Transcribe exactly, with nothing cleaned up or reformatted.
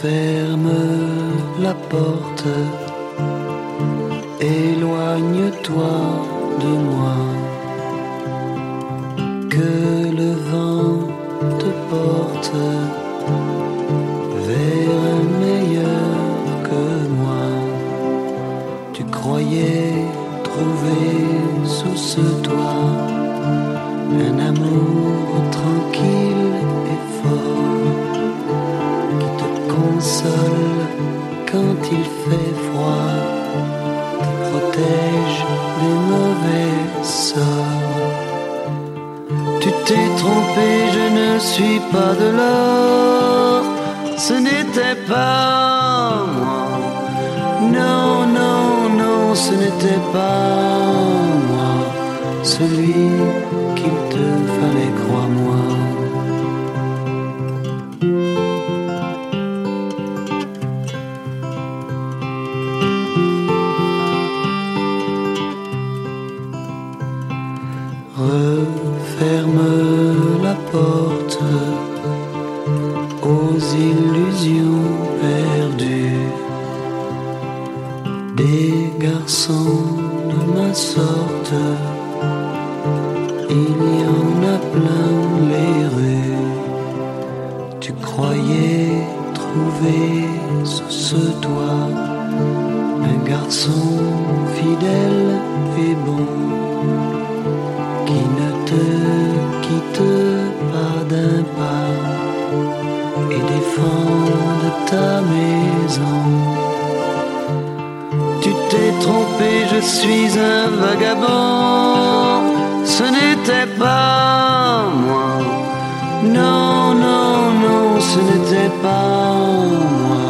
Ferme la porte, éloigne-toi de moi, que le vent te porte vers un meilleur que moi. Tu croyais trouver sous ce toit un amour tranquille et fort qui te console quand il fait froid, te protège des mauvais sorts. Tu t'es trompé, je ne suis pas de l'or, ce n'était pas moi. Non, non, non, ce n'était pas moi, celui qu'il te fallait, crois-moi. Referme la porte aux illusions perdues des garçons de ma sorte. Il y en a plein les rues. Tu croyais trouver sous ce toit un garçon fidèle et bon qui ne te quitte pas d'un pas et défend de ta maison. Tu t'es trompé, je suis un vagabond, ce n'était pas moi. Non, non, non, ce n'était pas moi,